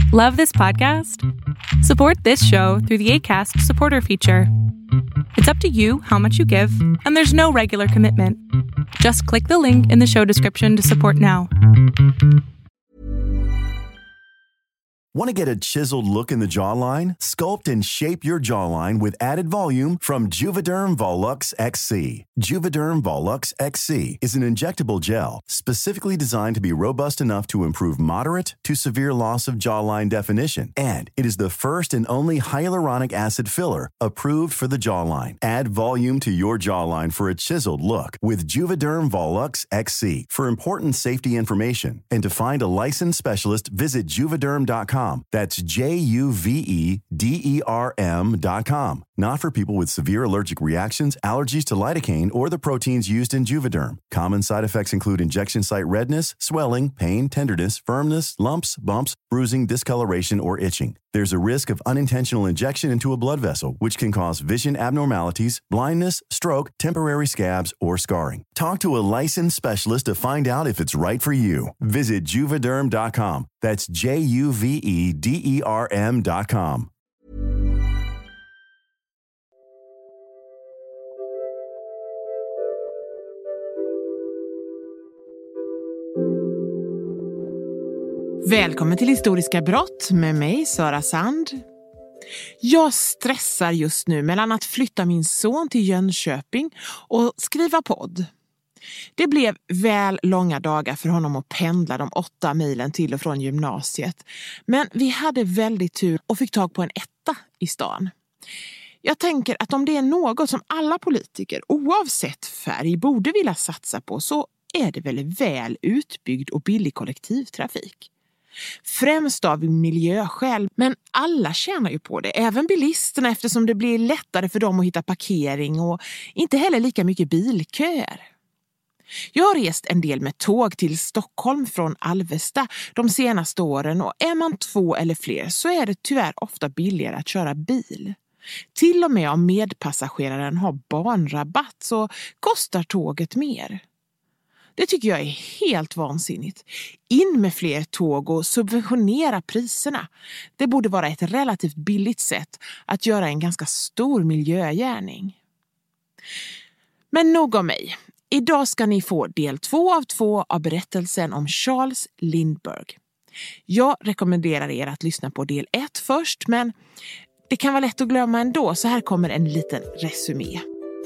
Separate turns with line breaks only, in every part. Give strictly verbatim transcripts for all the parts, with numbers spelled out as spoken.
Love this podcast? Support this show through the Acast supporter feature. It's up to you how much you give, and there's no regular commitment. Just click the link in the show description to support now.
Want to get a chiseled look in the jawline? Sculpt and shape your jawline with added volume from Juvederm Volux X C. Juvederm Volux X C is an injectable gel specifically designed to be robust enough to improve moderate to severe loss of jawline definition. And it is the first and only hyaluronic acid filler approved for the jawline. Add volume to your jawline for a chiseled look with Juvederm Volux X C. For important safety information and to find a licensed specialist, visit juvederm dot com. That's J U V E D E R M dot com. Not for people with severe allergic reactions, allergies to lidocaine, or the proteins used in Juvederm. Common side effects include injection site redness, swelling, pain, tenderness, firmness, lumps, bumps, bruising, discoloration, or itching. There's a risk of unintentional injection into a blood vessel, which can cause vision abnormalities, blindness, stroke, temporary scabs, or scarring. Talk to a licensed specialist to find out if it's right for you. Visit juvederm dot com. That's J U V E D E R M dot com.
Välkommen till Historiska brott med mig, Sara Sand. Jag stressar just nu mellan att flytta min son till Jönköping och skriva podd. Det blev väl långa dagar för honom att pendla de åtta milen till och från gymnasiet. Men vi hade väldigt tur och fick tag på en etta i stan. Jag tänker att om det är något som alla politiker, oavsett färg, borde vilja satsa på, så är det väl väl utbyggd och billig kollektivtrafik. Främst av miljöskäl, men alla tjänar ju på det, även bilisterna, eftersom det blir lättare för dem att hitta parkering och inte heller lika mycket bilköer. Jag har rest en del med tåg till Stockholm från Alvesta de senaste åren, och är man två eller fler så är det tyvärr ofta billigare att köra bil. Till och med om medpassageraren har barnrabatt så kostar tåget mer. Det tycker jag är helt vansinnigt. In med fler tåg och subventionera priserna. Det borde vara ett relativt billigt sätt att göra en ganska stor miljögärning. Men nog om mig. Idag ska ni få del två av två av berättelsen om Charles Lindbergh. Jag rekommenderar er att lyssna på del ett först, men det kan vara lätt att glömma ändå, så här kommer en liten resumé.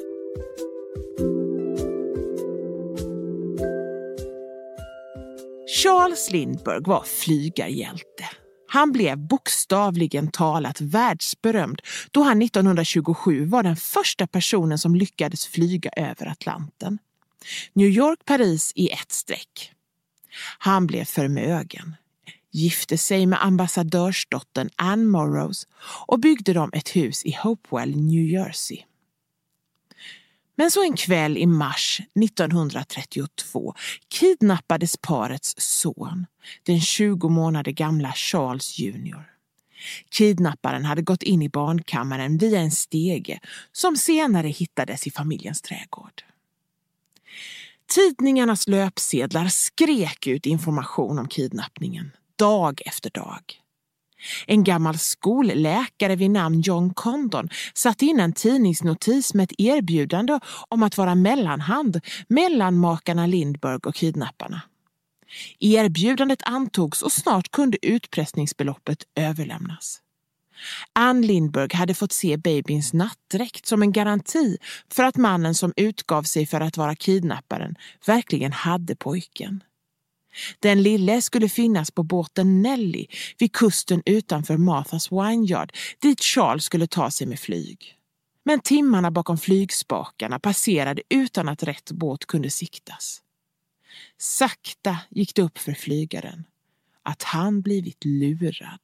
Charles Lindbergh var flygarhjälte. Han blev bokstavligen talat världsberömd då han nittonhundratjugosju var den första personen som lyckades flyga över Atlanten. New York, Paris i ett streck. Han blev förmögen, gifte sig med ambassadörsdottern Anne Morrows och byggde dem ett hus i Hopewell, New Jersey. Men så en kväll i mars nittonhundratrettiotvå kidnappades parets son, den tjugo månader gamla Charles junior Kidnapparen hade gått in i barnkammaren via en stege som senare hittades i familjens trädgård. Tidningarnas löpsedlar skrek ut information om kidnappningen, dag efter dag. En gammal skolläkare vid namn John Condon satt in en tidningsnotis med ett erbjudande om att vara mellanhand mellan makarna Lindbergh och kidnapparna. Erbjudandet antogs och snart kunde utpressningsbeloppet överlämnas. Anne Lindbergh hade fått se babyns nattdräkt som en garanti för att mannen som utgav sig för att vara kidnapparen verkligen hade pojken. Den lille skulle finnas på båten Nelly vid kusten utanför Martha's Vineyard, dit Charles skulle ta sig med flyg. Men timmarna bakom flygspakarna passerade utan att rätt båt kunde siktas. Sakta gick det upp för flygaren att han blivit lurad.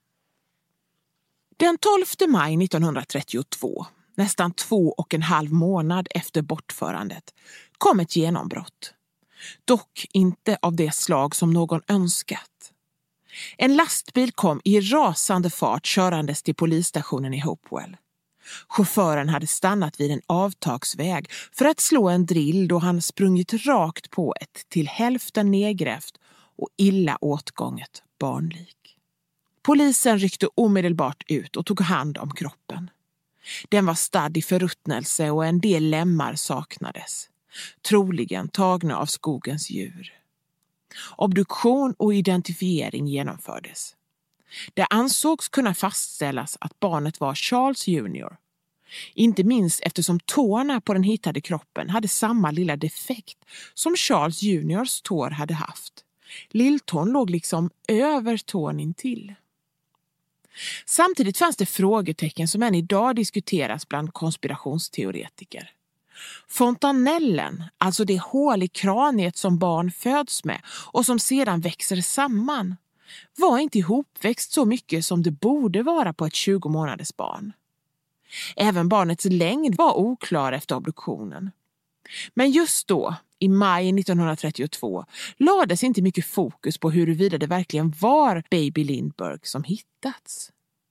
Den tolfte maj nittonhundratrettiotvå, nästan två och en halv månad efter bortförandet, kom ett genombrott. Dock inte av det slag som någon önskat. En lastbil kom i rasande fart körandes till polisstationen i Hopewell. Chauffören hade stannat vid en avtagsväg för att slå en drill då han sprungit rakt på ett till hälften nedgrävt och illa åtgånget barnlik. Polisen ryckte omedelbart ut och tog hand om kroppen. Den var stadd i förruttnelse och en del lemmar saknades. Troligen tagna av skogens djur. Obduktion och identifiering genomfördes. Det ansågs kunna fastställas att barnet var Charles junior Inte minst eftersom tårna på den hittade kroppen hade samma lilla defekt som Charles juniors tår hade haft. Lilltån låg liksom över tån intill. Samtidigt fanns det frågetecken som än idag diskuteras bland konspirationsteoretiker. Fontanellen, alltså det hål i kraniet som barn föds med och som sedan växer samman, var inte ihopväxt så mycket som det borde vara på ett tjugo månaders barn. Även barnets längd var oklar efter obduktionen. Men just då, i maj nittonhundratrettiotvå, lades inte mycket fokus på huruvida det verkligen var baby Lindbergh som hittats.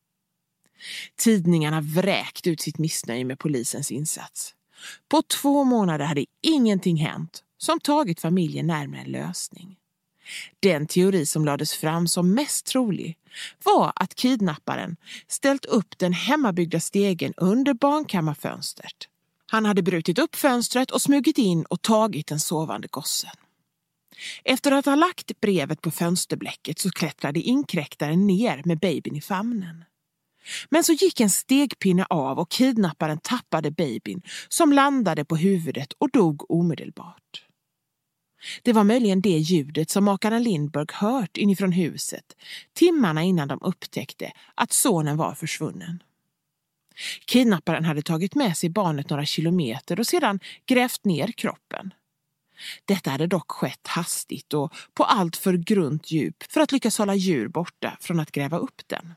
Tidningarna vräkte ut sitt missnöje med polisens insats. På två månader hade ingenting hänt som tagit familjen närmare en lösning. Den teori som lades fram som mest trolig var att kidnapparen ställt upp den hemmabyggda stegen under barnkammarfönstret. Han hade brutit upp fönstret och smugit in och tagit den sovande gossen. Efter att ha lagt brevet på fönsterblecket så klättrade inkräktaren ner med babyn i famnen. Men så gick en stegpinne av och kidnapparen tappade babyn som landade på huvudet och dog omedelbart. Det var möjligen det ljudet som makarna Lindbergh hört inifrån huset timmarna innan de upptäckte att sonen var försvunnen. Kidnapparen hade tagit med sig barnet några kilometer och sedan grävt ner kroppen. Detta hade dock skett hastigt och på allt för grunt djup för att lyckas hålla djur borta från att gräva upp den.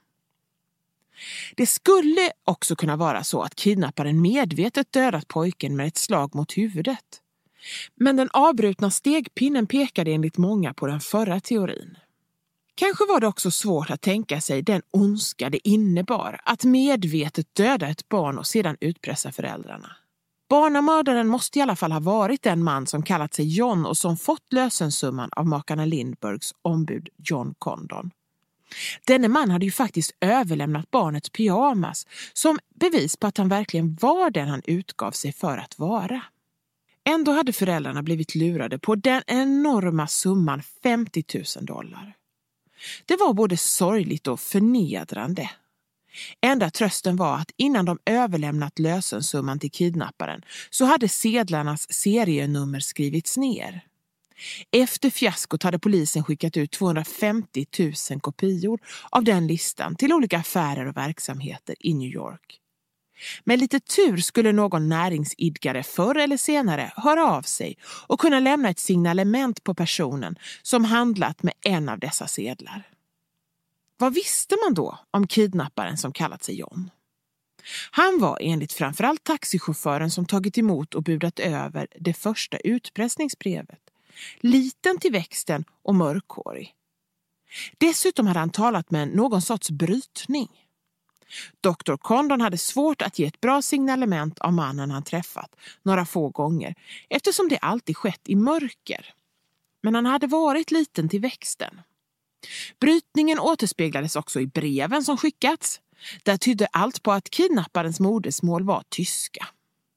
Det skulle också kunna vara så att kidnapparen medvetet dödat pojken med ett slag mot huvudet. Men den avbrutna stegpinnen pekade enligt många på den förra teorin. Kanske var det också svårt att tänka sig den ondska det innebar att medvetet döda ett barn och sedan utpressa föräldrarna. Barnamördaren måste i alla fall ha varit den man som kallat sig John och som fått lösensumman av makarna Lindberghs ombud John Condon. Denne man hade ju faktiskt överlämnat barnets pyjamas som bevis på att han verkligen var den han utgav sig för att vara. Ändå hade föräldrarna blivit lurade på den enorma summan femtio tusen dollar. Det var både sorgligt och förnedrande. Enda trösten var att innan de överlämnat lösensumman till kidnapparen så hade sedlarnas serienummer skrivits ner. Efter fiaskot hade polisen skickat ut tvåhundrafemtio tusen kopior av den listan till olika affärer och verksamheter i New York. Med lite tur skulle någon näringsidgare förr eller senare höra av sig och kunna lämna ett signalement på personen som handlat med en av dessa sedlar. Vad visste man då om kidnapparen som kallat sig John? Han var enligt framförallt taxichauffören som tagit emot och budat över det första utpressningsbrevet. Liten till växten och mörkhårig. Dessutom hade han talat med någon sorts brytning. doktor Condon hade svårt att ge ett bra signalement av mannen han träffat några få gånger eftersom det alltid skett i mörker. Men han hade varit liten till växten. Brytningen återspeglades också i breven som skickats. Där tydde allt på att kidnapparens modersmål var tyska.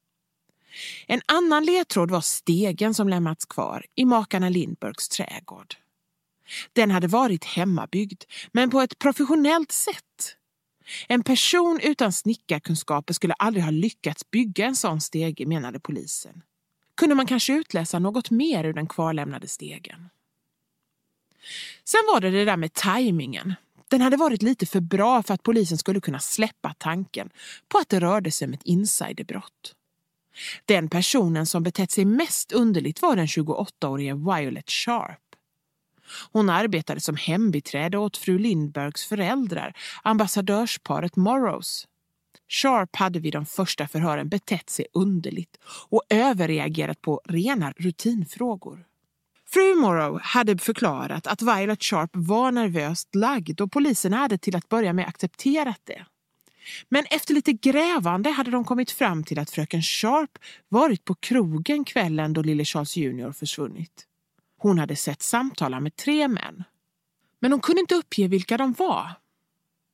En annan ledtråd var stegen som lämnats kvar i makarna Lindberghs trädgård. Den hade varit hemmabyggd, men på ett professionellt sätt. En person utan snickarkunskaper skulle aldrig ha lyckats bygga en sån stege, menade polisen. Kunde man kanske utläsa något mer ur den kvarlämnade stegen? Sen var det det där med tajmingen. Den hade varit lite för bra för att polisen skulle kunna släppa tanken på att det rörde sig om ett insiderbrott. Den personen som betett sig mest underligt var den tjugoåttaårige Violet Sharp. Hon arbetade som hembiträde åt fru Lindberghs föräldrar, ambassadörsparet Morrows. Sharp hade vid de första förhören betett sig underligt och överreagerat på rena rutinfrågor. Fru Morrow hade förklarat att Violet Sharp var nervöst lagd och polisen hade till att börja med accepterat det. Men efter lite grävande hade de kommit fram till att fröken Sharp varit på krogen kvällen då lille Charles junior försvunnit. Hon hade sett samtala med tre män. Men hon kunde inte uppge vilka de var.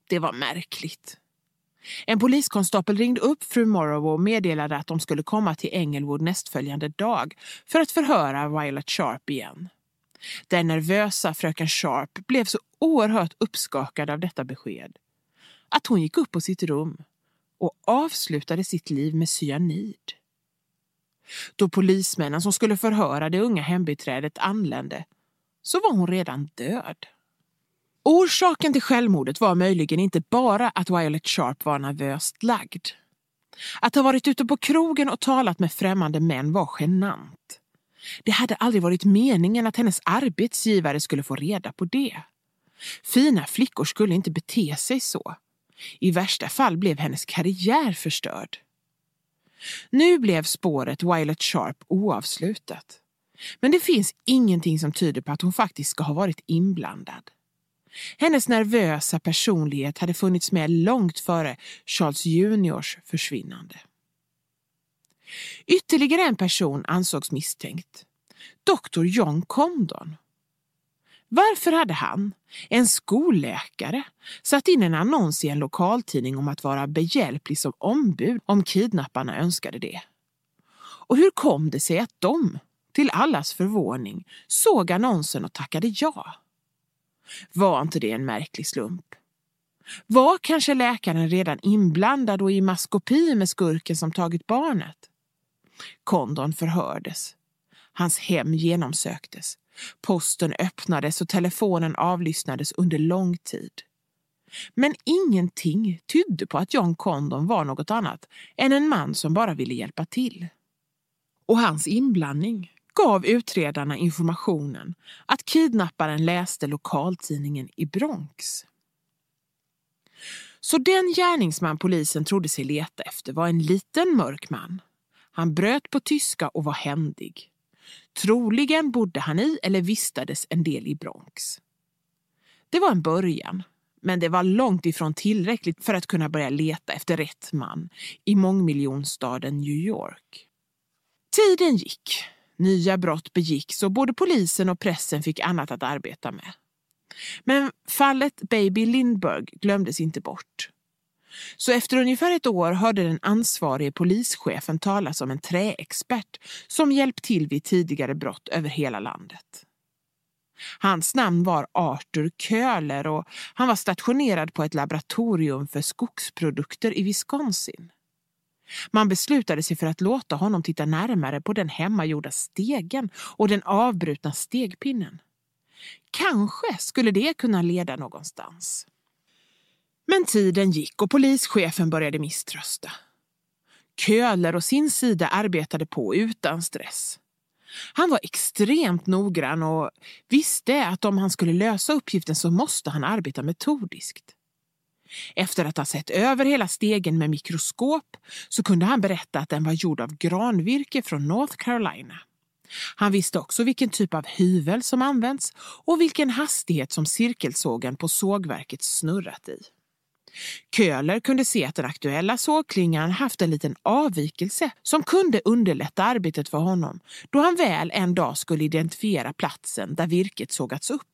Det var märkligt. En poliskonstapel ringde upp fru Morrow och meddelade att de skulle komma till Englewood nästföljande dag för att förhöra Violet Sharp igen. Den nervösa fröken Sharp blev så oerhört uppskakad av detta besked att hon gick upp på sitt rum och avslutade sitt liv med cyanid. Då polismännen som skulle förhöra det unga hembiträdet anlände så var hon redan död. Orsaken till självmordet var möjligen inte bara att Violet Sharp var nervöst lagd. Att ha varit ute på krogen och talat med främmande män var genant. Det hade aldrig varit meningen att hennes arbetsgivare skulle få reda på det. Fina flickor skulle inte bete sig så. I värsta fall blev hennes karriär förstörd. Nu blev spåret Violet Sharp oavslutat. Men det finns ingenting som tyder på att hon faktiskt ska ha varit inblandad. Hennes nervösa personlighet hade funnits med långt före Charles juniors försvinnande. Ytterligare en person ansågs misstänkt. doktor John Condon. Varför hade han, en skolläkare, satt in en annons i en lokaltidning om att vara behjälplig som ombud om kidnapparna önskade det? Och hur kom det sig att de, till allas förvåning, såg annonsen och tackade ja? Var inte det en märklig slump? Var kanske läkaren redan inblandad och i maskopi med skurken som tagit barnet? Condon förhördes. Hans hem genomsöktes. Posten öppnades och telefonen avlyssnades under lång tid. Men ingenting tydde på att John Condon var något annat än en man som bara ville hjälpa till. Och hans inblandning gav utredarna informationen att kidnapparen läste lokaltidningen i Bronx. Så den gärningsman polisen trodde sig leta efter var en liten mörk man. Han bröt på tyska och var händig. Troligen bodde han i eller vistades en del i Bronx. Det var en början, men det var långt ifrån tillräckligt för att kunna börja leta efter rätt man i mångmiljonstaden New York. Tiden gick. Nya brott begicks och både polisen och pressen fick annat att arbeta med. Men fallet Baby Lindbergh glömdes inte bort. Så efter ungefär ett år hörde den ansvarige polischefen talas om en träexpert som hjälpt till vid tidigare brott över hela landet. Hans namn var Arthur Köhler och han var stationerad på ett laboratorium för skogsprodukter i Wisconsin. Man beslutade sig för att låta honom titta närmare på den hemmagjorda stegen och den avbrutna stegpinnen. Kanske skulle det kunna leda någonstans. Men tiden gick och polischefen började misströsta. Köhler och sin sida arbetade på utan stress. Han var extremt noggrann och visste att om han skulle lösa uppgiften så måste han arbeta metodiskt. Efter att ha sett över hela stegen med mikroskop så kunde han berätta att den var gjord av granvirke från North Carolina. Han visste också vilken typ av hyvel som används och vilken hastighet som cirkelsågen på sågverket snurrat i. Köhler kunde se att den aktuella sågklingan haft en liten avvikelse som kunde underlätta arbetet för honom då han väl en dag skulle identifiera platsen där virket sågats upp.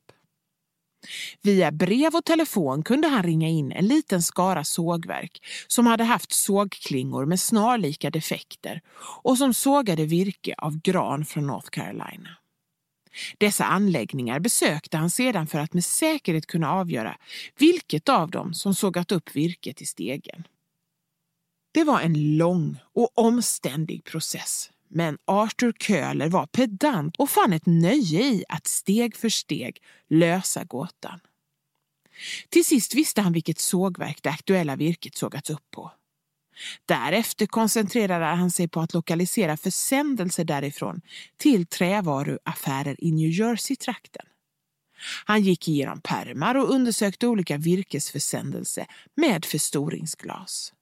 Via brev och telefon kunde han ringa in en liten skara sågverk som hade haft sågklingor med snarlika defekter och som sågade virke av gran från North Carolina. Dessa anläggningar besökte han sedan för att med säkerhet kunna avgöra vilket av dem som sågat upp virket i stegen. Det var en lång och omständig process, men Arthur Köhler var pedant och fann ett nöje i att steg för steg lösa gåtan. Till sist visste han vilket sågverk det aktuella virket sågats upp på. Därefter koncentrerade han sig på att lokalisera försändelser därifrån till trävaruaffärer i New Jersey-trakten. Han gick igenom pärmar och undersökte olika virkesförsändelser med förstoringsglas.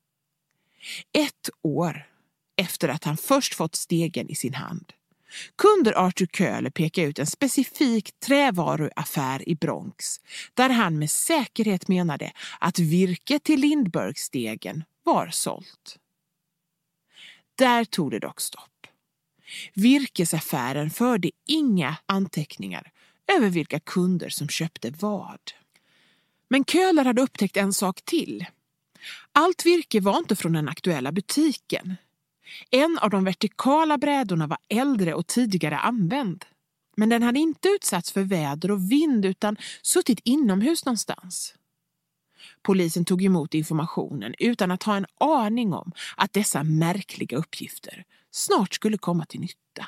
Ett år efter att han först fått stegen i sin hand kunde Arthur Köhler peka ut en specifik trävaruaffär i Bronx där han med säkerhet menade att virke till Lindbergh-stegen var sålt. Där tog det dock stopp. Virkesaffären förde inga anteckningar över vilka kunder som köpte vad. Men Köhler hade upptäckt en sak till. Allt virke var inte från den aktuella butiken. En av de vertikala brädorna var äldre och tidigare använd. Men den hade inte utsatts för väder och vind utan suttit inomhus någonstans. Polisen tog emot informationen utan att ha en aning om att dessa märkliga uppgifter snart skulle komma till nytta.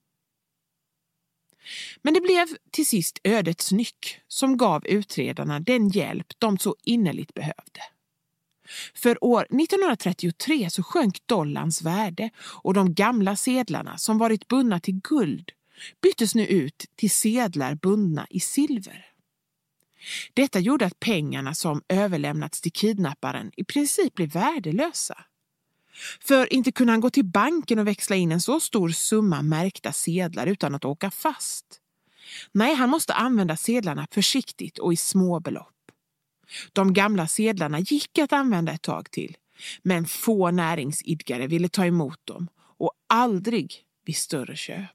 Men det blev till sist ödets nyck som gav utredarna den hjälp de så innerligt behövde. För år nittonhundratrettiotre så sjönk dollarns värde och de gamla sedlarna som varit bundna till guld byttes nu ut till sedlar bundna i silver. Detta gjorde att pengarna som överlämnats till kidnapparen i princip blev värdelösa. För inte kunde han gå till banken och växla in en så stor summa märkta sedlar utan att åka fast. Nej, han måste använda sedlarna försiktigt och i små belopp. De gamla sedlarna gick att använda ett tag till, men få näringsidkare ville ta emot dem och aldrig vid större köp.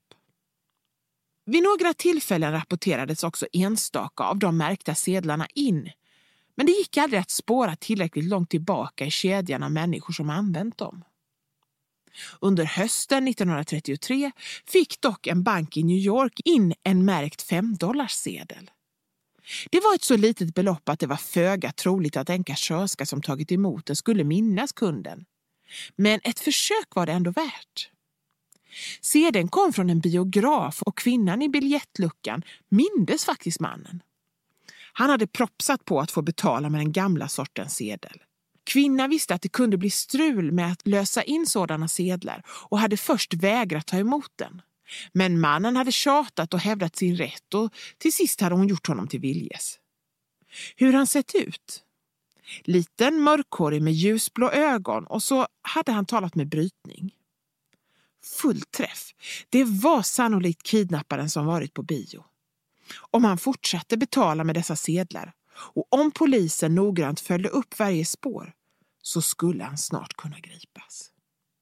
Vid några tillfällen rapporterades också enstaka av de märkta sedlarna in, men det gick aldrig att spåra tillräckligt långt tillbaka i kedjan av människor som använt dem. Under hösten nittonhundratrettiotre fick dock en bank i New York in en märkt femdollarssedel. Det var ett så litet belopp att det var föga troligt att en kassörska som tagit emot den skulle minnas kunden. Men ett försök var det ändå värt. Sedeln kom från en biograf och kvinnan i biljettluckan mindes faktiskt mannen. Han hade propsat på att få betala med den gamla sortens sedel. Kvinnan visste att det kunde bli strul med att lösa in sådana sedlar och hade först vägrat ta emot den. Men mannen hade tjatat och hävdat sin rätt och till sist hade hon gjort honom till viljes. Hur han sett ut? Liten, mörkhårig med ljusblå ögon och så hade han talat med brytning. Full träff. Det var sannolikt kidnapparen som varit på bio. Om han fortsatte betala med dessa sedlar och om polisen noggrant följde upp varje spår så skulle han snart kunna gripas.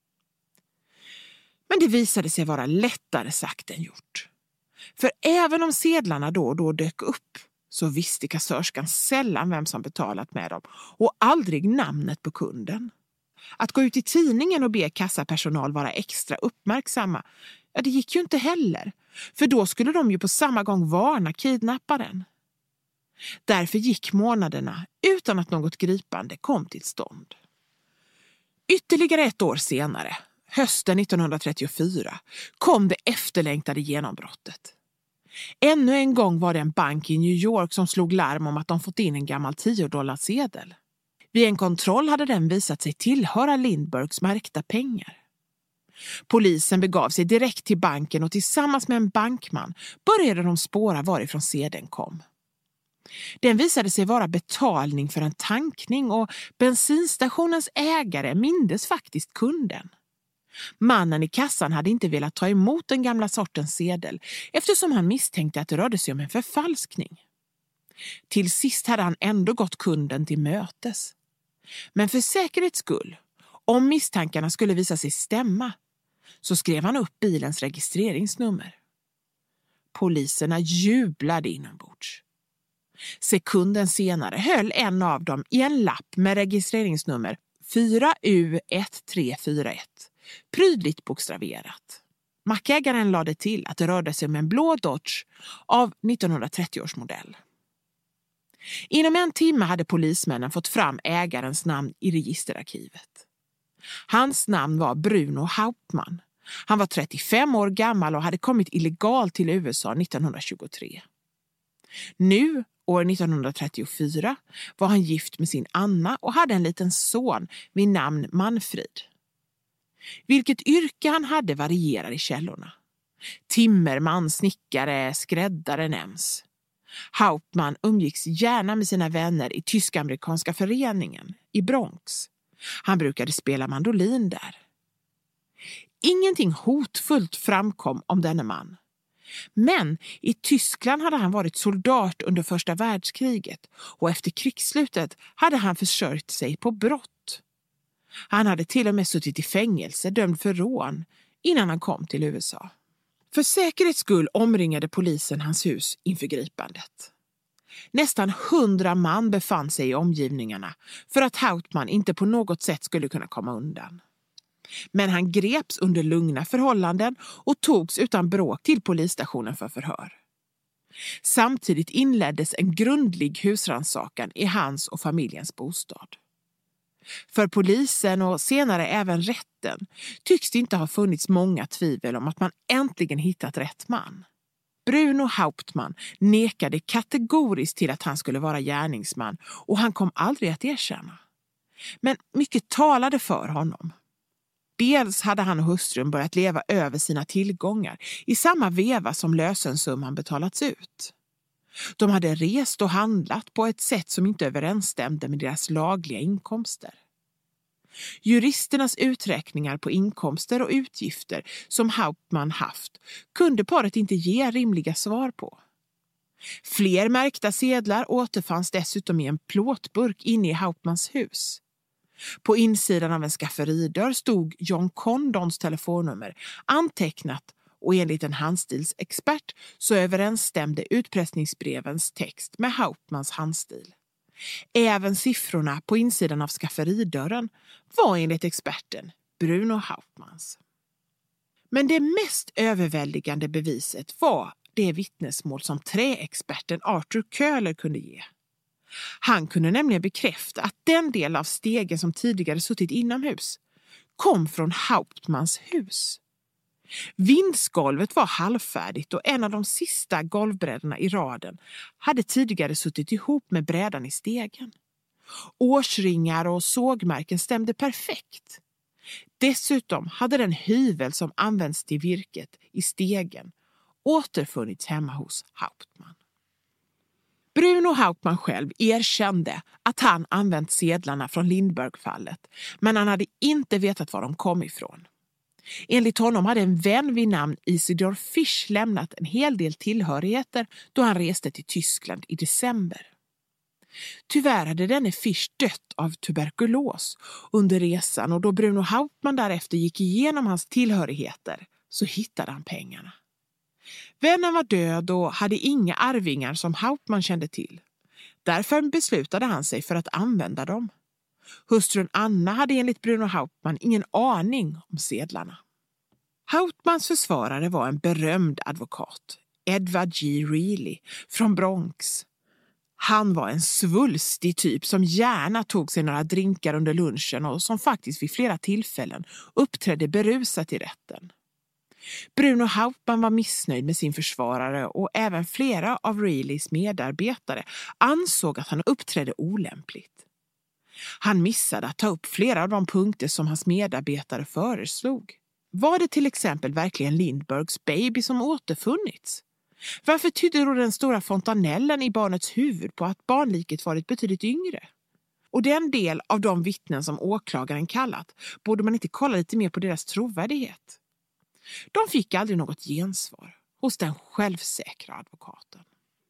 Men det visade sig vara lättare sagt än gjort. För även om sedlarna då och då dök upp så visste kassörskan sällan vem som betalat med dem och aldrig namnet på kunden. Att gå ut i tidningen och be kassapersonal vara extra uppmärksamma, ja, det gick ju inte heller. För då skulle de ju på samma gång varna kidnapparen. Därför gick månaderna utan att något gripande kom till stånd. Ytterligare ett år senare, hösten nittonhundratrettiofyra, kom det efterlängtade genombrottet. Ännu en gång var det en bank i New York som slog larm om att de fått in en gammal tio-dollarsedel. Vid en kontroll hade den visat sig tillhöra Lindberghs märkta pengar. Polisen begav sig direkt till banken och tillsammans med en bankman började de spåra varifrån sedeln kom. Den visade sig vara betalning för en tankning och bensinstationens ägare mindes faktiskt kunden. Mannen i kassan hade inte velat ta emot den gamla sortens sedel eftersom han misstänkte att det rörde sig om en förfalskning. Till sist hade han ändå gått kunden till mötes. Men för säkerhets skull, om misstankarna skulle visa sig stämma, så skrev han upp bilens registreringsnummer. Poliserna jublade inombords. Sekunden senare höll en av dem i en lapp med registreringsnummer fyra U ett tre fyra ett, prydligt bokstaverat. Mackägaren lade till att det rörde sig om en blå Dodge av nittonhundratrettio års modell. Inom en timme hade polismännen fått fram ägarens namn i registerarkivet. Hans namn var Bruno Hauptmann. Han var trettiofem år gammal och hade kommit illegalt till U S A nittonhundratjugotre. Nu, år nittonhundratrettiofyra, var han gift med sin Anna och hade en liten son vid namn Manfred. Vilket yrke han hade varierar i källorna. Timmerman, snickare, skräddare nämns. Hauptmann umgicks gärna med sina vänner i tysk-amerikanska föreningen i Bronx. Han brukade spela mandolin där. Ingenting hotfullt framkom om denne man. Men i Tyskland hade han varit soldat under första världskriget och efter krigsslutet hade han försörjt sig på brott. Han hade till och med suttit i fängelse dömd för rån innan han kom till U S A. För säkerhets skull omringade polisen hans hus inför gripandet. Nästan hundra man befann sig i omgivningarna för att Hauptmann inte på något sätt skulle kunna komma undan. Men han greps under lugna förhållanden och togs utan bråk till polisstationen för förhör. Samtidigt inleddes en grundlig husrannsakan i hans och familjens bostad. För polisen och senare även rätten tycks det inte ha funnits många tvivel om att man äntligen hittat rätt man. Bruno Hauptmann nekade kategoriskt till att han skulle vara gärningsman och han kom aldrig att erkänna. Men mycket talade för honom. Dels hade han och hustrun börjat leva över sina tillgångar i samma veva som lösensumman betalats ut. De hade rest och handlat på ett sätt som inte överensstämde med deras lagliga inkomster. Juristernas uträkningar på inkomster och utgifter som Hauptmann haft kunde paret inte ge rimliga svar på. Fler märkta sedlar återfanns dessutom i en plåtburk inne i Hauptmanns hus. På insidan av en skafferidörr stod John Condons telefonnummer antecknat och enligt en handstilsexpert så överensstämde utpressningsbrevens text med Hauptmanns handstil. Även siffrorna på insidan av skafferidörren var enligt experten Bruno Hauptmanns. Men det mest överväldigande beviset var det vittnesmål som träexperten Arthur Köhler kunde ge. Han kunde nämligen bekräfta att den del av stegen som tidigare suttit inomhus kom från Hauptmanns hus. Vindsgolvet var halvfärdigt och en av de sista golvbrädorna i raden hade tidigare suttit ihop med brädan i stegen. Årsringar och sågmärken stämde perfekt. Dessutom hade den hyvel som används till virket i stegen återfunnits hemma hos Hauptmann. Bruno Hauptmann själv erkände att han använt sedlarna från Lindbergh-fallet, men han hade inte vetat var de kom ifrån. Enligt honom hade en vän vid namn Isidor Fisch lämnat en hel del tillhörigheter då han reste till Tyskland i december. Tyvärr hade denne Fisch dött av tuberkulos under resan och då Bruno Hauptmann därefter gick igenom hans tillhörigheter så hittade han pengarna. Vännen var död och hade inga arvingar som Hauptmann kände till. Därför beslutade han sig för att använda dem. Hustrun Anna hade enligt Bruno Hauptmann ingen aning om sedlarna. Hauptmanns försvarare var en berömd advokat, Edward G. Reilly från Bronx. Han var en svulstig typ som gärna tog sig några drinkar under lunchen och som faktiskt vid flera tillfällen uppträdde berusat i rätten. Bruno Hauptmann var missnöjd med sin försvarare och även flera av Reillys medarbetare ansåg att han uppträdde olämpligt. Han missade att ta upp flera av de punkter som hans medarbetare föreslog. Var det till exempel verkligen Lindberghs baby som återfunnits? Varför tydde då den stora fontanellen i barnets huvud på att barnliket varit betydligt yngre? Och den del av de vittnen som åklagaren kallat, borde man inte kolla lite mer på deras trovärdighet? De fick aldrig något gensvar hos den självsäkra advokaten.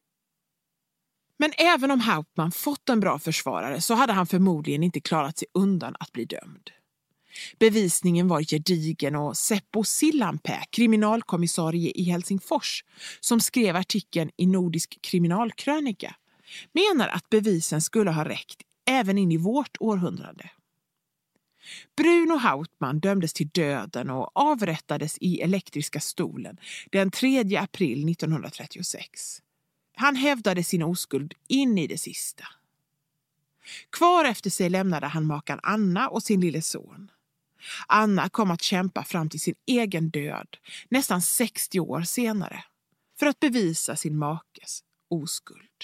Men även om Hauptmann fått en bra försvarare så hade han förmodligen inte klarat sig undan att bli dömd. Bevisningen var gedigen och Seppo Sillanpää, kriminalkommissarie i Helsingfors, som skrev artikeln i Nordisk kriminalkrönika, menar att bevisen skulle ha räckt även in i vårt århundrade. Bruno Hauptmann dömdes till döden och avrättades i elektriska stolen den tredje april nittonhundratrettiosex. Han hävdade sin oskuld in i det sista. Kvar efter sig lämnade han makan Anna och sin lille son. Anna kom att kämpa fram till sin egen död, nästan sextio år senare, för att bevisa sin makes oskuld.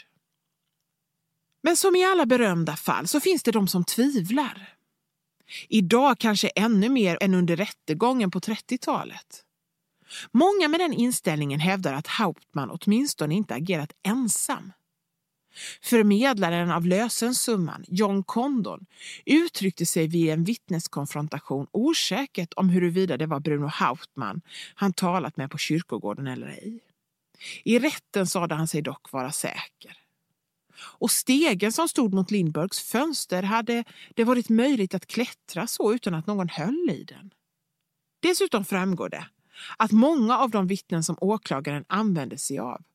Men som i alla berömda fall så finns det de som tvivlar. Idag kanske ännu mer än under rättegången på trettiotalet. Många med den inställningen hävdar att Hauptmann åtminstone inte agerat ensam. Förmedlaren av lösensumman, John Condon, uttryckte sig vid en vittneskonfrontation osäkert om huruvida det var Bruno Hauptmann han talat med på kyrkogården eller ej. I rätten sade han sig dock vara säker. Och stegen som stod mot Lindberghs fönster hade det varit möjligt att klättra så utan att någon höll i den. Dessutom framgår det att många av de vittnen som åklagaren använde sig av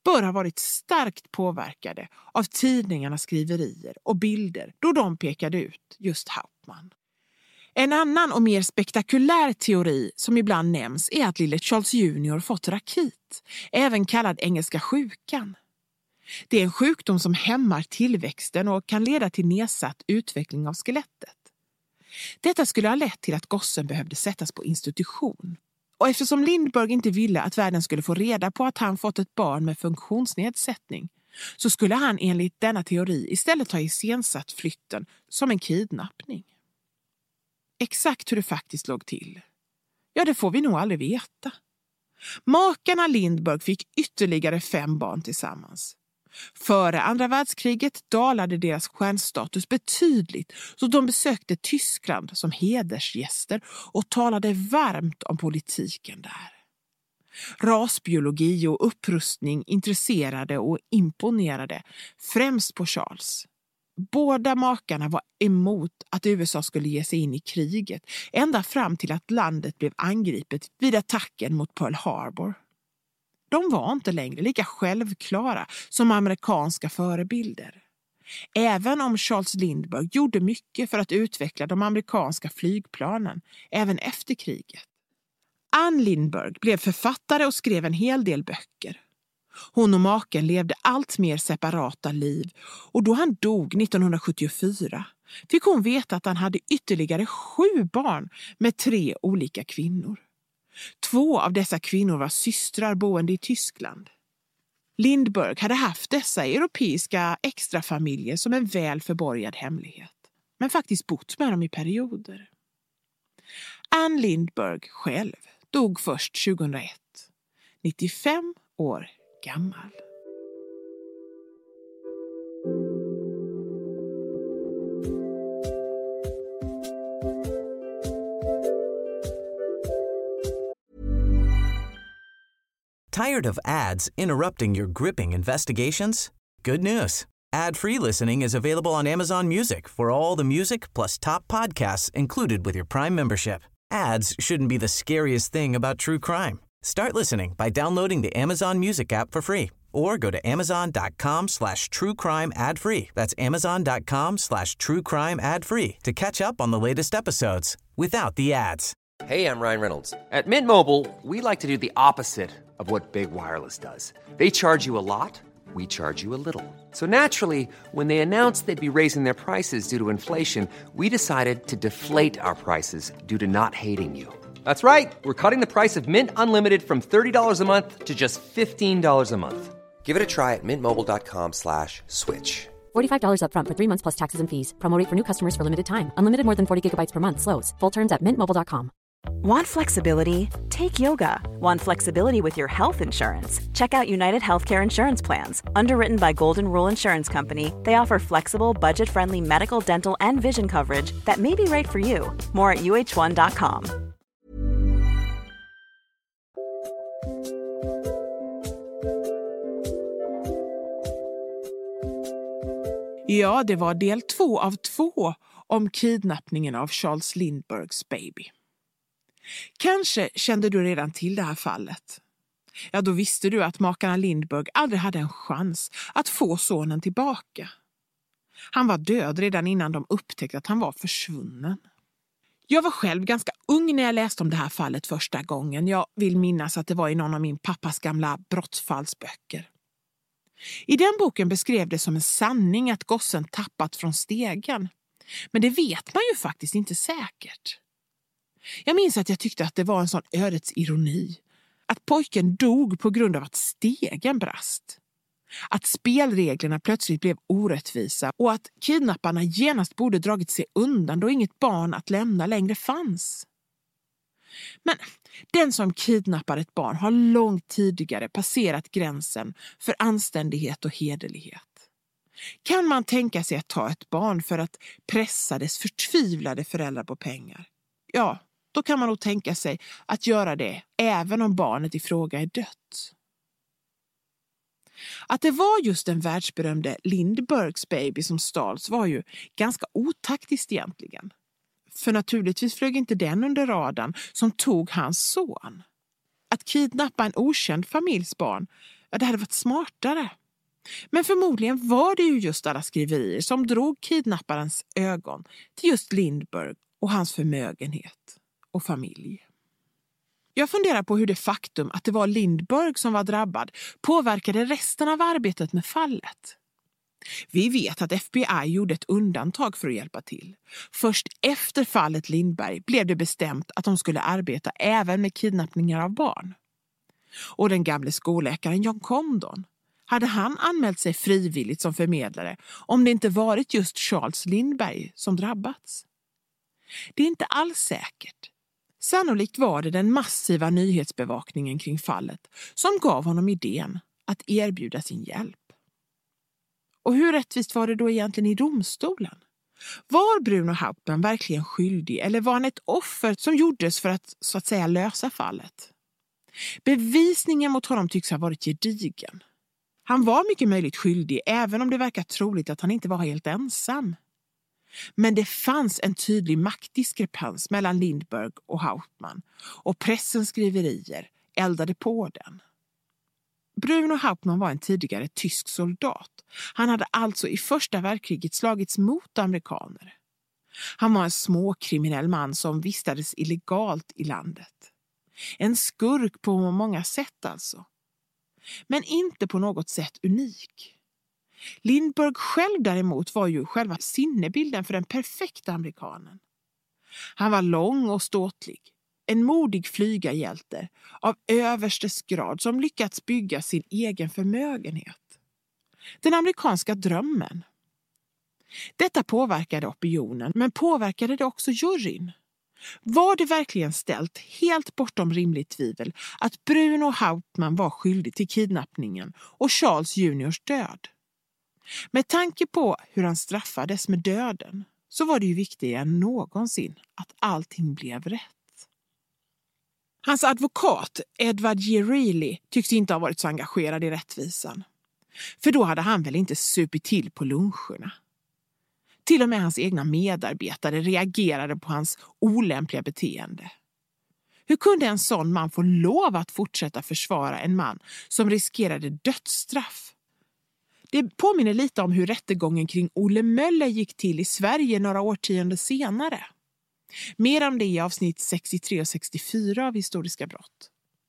bör ha varit starkt påverkade av tidningarnas skriverier och bilder då de pekade ut just Hauptmann. En annan och mer spektakulär teori som ibland nämns är att lille Charles junior fått rakit, även kallad engelska sjukan. Det är en sjukdom som hämmar tillväxten och kan leda till nedsatt utveckling av skelettet. Detta skulle ha lett till att gossen behövde sättas på institution. Och eftersom Lindbergh inte ville att världen skulle få reda på att han fått ett barn med funktionsnedsättning, så skulle han enligt denna teori istället ha iscensatt flytten som en kidnappning. Exakt hur det faktiskt låg till, ja, det får vi nog aldrig veta. Makarna Lindbergh fick ytterligare fem barn tillsammans. Före andra världskriget dalade deras stjärnstatus betydligt, så de besökte Tyskland som hedersgäster och talade varmt om politiken där. Rasbiologi och upprustning intresserade och imponerade, främst på Charles. Båda makarna var emot att U S A skulle ge sig in i kriget, ända fram till att landet blev angripet vid attacken mot Pearl Harbor. De var inte längre lika självklara som amerikanska förebilder. Även om Charles Lindbergh gjorde mycket för att utveckla de amerikanska flygplanen, även efter kriget. Anne Lindbergh blev författare och skrev en hel del böcker. Hon och maken levde allt mer separata liv, och då han dog nittonhundrasjuttiofyra fick hon veta att han hade ytterligare sju barn med tre olika kvinnor. Två av dessa kvinnor var systrar boende i Tyskland. Lindbergh hade haft dessa europeiska extrafamiljer som en väl förborgad hemlighet, men faktiskt bott med dem i perioder. Anne Lindbergh själv dog först tjugohundraett, nittiofem år gammal.
Tired of ads interrupting your gripping investigations? Good news. Ad-free listening is available on Amazon Music for all the music plus top podcasts included with your Prime membership. Ads shouldn't be the scariest thing about true crime. Start listening by downloading the Amazon Music app for free or go to amazon.com slash true crime ad free. That's amazon.com slash true crime ad free to catch up on the latest episodes without the ads.
Hey, I'm Ryan Reynolds. At Mint Mobile, we like to do the opposite of what Big Wireless does. They charge you a lot, we charge you a little. So naturally, when they announced they'd be raising their prices due to inflation, we decided to deflate our prices due to not hating you. That's right. We're cutting the price of Mint Unlimited from thirty dollars a month to just fifteen dollars a month. Give it a try at mintmobile.com slash switch.
forty-five dollars up front for three months plus taxes and fees. Promo rate for new customers for limited time. Unlimited more than forty gigabytes per month slows. Full terms at mint mobile dot com.
Want flexibility? Take yoga. Want flexibility with your health insurance? Check out United Healthcare Insurance Plans. Underwritten by Golden Rule Insurance Company, they offer flexible, budget-friendly medical, dental, and vision coverage that may be right for you. More at u h one dot com.
Ja, det var del två av två om kidnappningen av Charles Lindberghs baby. Kanske kände du redan till det här fallet. Ja, då visste du att makarna Lindbergh aldrig hade en chans att få sonen tillbaka. Han var död redan innan de upptäckte att han var försvunnen. Jag var själv ganska ung när jag läste om det här fallet första gången. Jag vill minnas att det var i någon av min pappas gamla brottsfallsböcker. I den boken beskrev det som en sanning att gossen tappat från stegen. Men det vet man ju faktiskt inte säkert. Jag minns att jag tyckte att det var en sån ödets ironi. Att pojken dog på grund av att stegen brast. Att spelreglerna plötsligt blev orättvisa och att kidnapparna genast borde dragit sig undan då inget barn att lämna längre fanns. Men den som kidnappar ett barn har långt tidigare passerat gränsen för anständighet och hederlighet. Kan man tänka sig att ta ett barn för att pressa dess förtvivlade föräldrar på pengar? Ja, då kan man nog tänka sig att göra det även om barnet i fråga är dött. Att det var just den världsberömde Lindberghs baby som stals var ju ganska otaktiskt egentligen. För naturligtvis flög inte den under radarn som tog hans son. Att kidnappa en okänd familjs barn Ja, det hade varit smartare. Men förmodligen var det ju just alla skriverier som drog kidnapparens ögon till just Lindbergh och hans förmögenhet och familj. Jag funderar på hur det faktum att det var Lindbergh som var drabbad påverkade resten av arbetet med fallet. Vi vet att F B I gjorde ett undantag för att hjälpa till. Först efter fallet Lindbergh blev det bestämt att de skulle arbeta även med kidnappningar av barn. Och den gamle skolläkaren John Condon, hade han anmält sig frivilligt som förmedlare om det inte varit just Charles Lindbergh som drabbats? Det är inte alls säkert. Sannolikt var det den massiva nyhetsbevakningen kring fallet som gav honom idén att erbjuda sin hjälp. Och hur rättvist var det då egentligen i domstolen? Var Bruno Hauptmann verkligen skyldig eller var han ett offer som gjordes för att så att säga lösa fallet? Bevisningen mot honom tycks ha varit gedigen. Han var mycket möjligt skyldig även om det verkar troligt att han inte var helt ensam. Men det fanns en tydlig maktdiskrepans mellan Lindbergh och Hauptmann och pressens skriverier eldade på den. Bruno Hauptmann var en tidigare tysk soldat. Han hade alltså i första världskriget slagits mot amerikaner. Han var en småkriminell man som vistades illegalt i landet. En skurk på många sätt alltså. Men inte på något sätt unik. Lindbergh själv däremot var ju själva sinnebilden för den perfekta amerikanen. Han var lång och ståtlig. En modig flygarhjälte av överstes grad som lyckats bygga sin egen förmögenhet. Den amerikanska drömmen. Detta påverkade opinionen, men påverkade det också juryn? Var det verkligen ställt helt bortom rimligt tvivel att Bruno Hauptmann var skyldig till kidnappningen och Charles juniors död? Med tanke på hur han straffades med döden så var det ju viktigare än någonsin att allting blev rätt. Hans advokat, Edward G. Reilly, tycks inte ha varit så engagerad i rättvisan. För då hade han väl inte supit till på luncherna. Till och med hans egna medarbetare reagerade på hans olämpliga beteende. Hur kunde en sån man få lov att fortsätta försvara en man som riskerade dödsstraff? Det påminner lite om hur rättegången kring Olle Möller gick till i Sverige några årtionden senare. Mer om det i avsnitt sextiotre och sextiofyra av Historiska brott.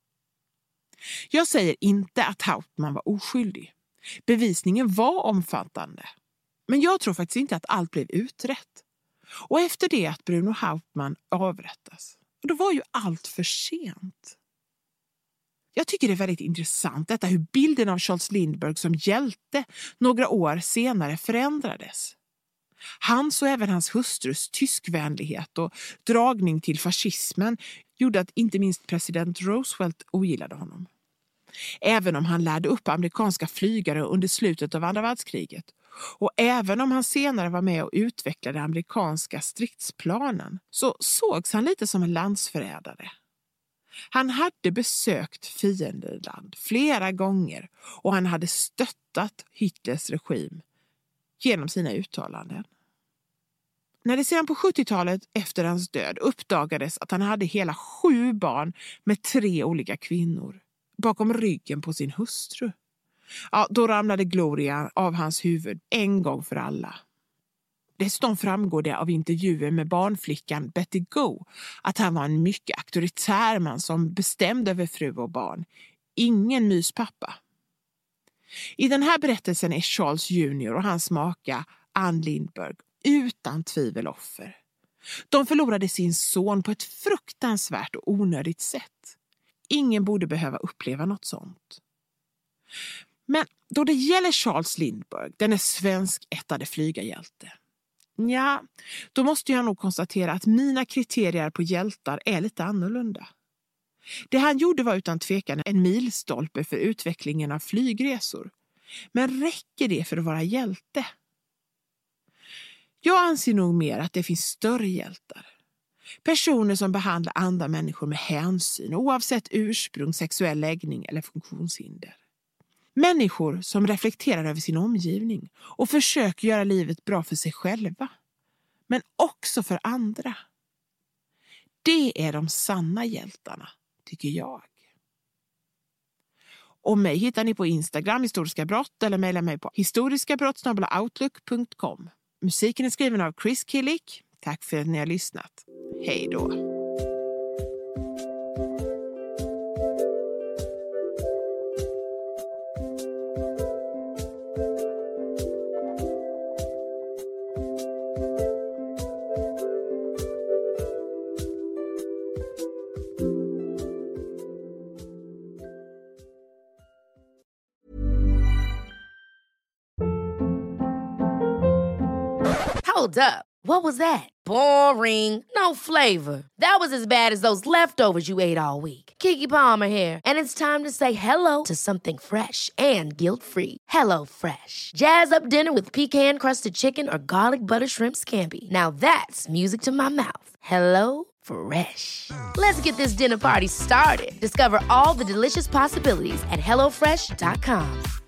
Jag säger inte att Hauptmann var oskyldig. Bevisningen var omfattande. Men jag tror faktiskt inte att allt blev utrett. Och efter det att Bruno Hauptmann avrättas, då var ju allt för sent. Jag tycker det är väldigt intressant detta hur bilden av Charles Lindbergh som hjälte några år senare förändrades. Hans och även hans hustrus tyskvänlighet och dragning till fascismen gjorde att inte minst president Roosevelt ogillade honom. Även om han lärde upp amerikanska flygare under slutet av andra världskriget och även om han senare var med och utvecklade amerikanska stridsplanen så sågs han lite som en landsförrädare. Han hade besökt fiendeland flera gånger och han hade stöttat Hitlers regim genom sina uttalanden. När det sedan på sjuttiotalet efter hans död uppdagades att han hade hela sju barn med tre olika kvinnor bakom ryggen på sin hustru, ja, då ramlade gloria av hans huvud en gång för alla. Dessutom framgår det av intervjuer med barnflickan Betty Go att han var en mycket auktoritär man som bestämde över fru och barn. Ingen myspappa. I den här berättelsen är Charles junior och hans maka Ann Lindbergh utan tvivel offer. De förlorade sin son på ett fruktansvärt och onödigt sätt. Ingen borde behöva uppleva något sånt. Men då det gäller Charles Lindbergh, den är svensk ättade flygarhjälte. Ja, då måste jag nog konstatera att mina kriterier på hjältar är lite annorlunda. Det han gjorde var utan tvekan en milstolpe för utvecklingen av flygresor. Men räcker det för att vara hjälte? Jag anser nog mer att det finns större hjältar. Personer som behandlar andra människor med hänsyn oavsett ursprung, sexuell läggning eller funktionshinder. Människor som reflekterar över sin omgivning och försöker göra livet bra för sig själva. Men också för andra. Det är de sanna hjältarna, tycker jag. Och mig hittar ni på Instagram, Historiska brott, eller mejla mig på historiskabrott snabel-a outlook punkt com. Musiken är skriven av Chris Killick. Tack för att ni har lyssnat. Hej då!
Hold up. What was that? Boring. No flavor. That was as bad as those leftovers you ate all week. Keke Palmer here, and it's time to say hello to something fresh and guilt-free. Hello Fresh. Jazz up dinner with pecan-crusted chicken or garlic butter shrimp scampi. Now that's music to my mouth. Hello Fresh. Let's get this dinner party started. Discover all the delicious possibilities at hello fresh dot com.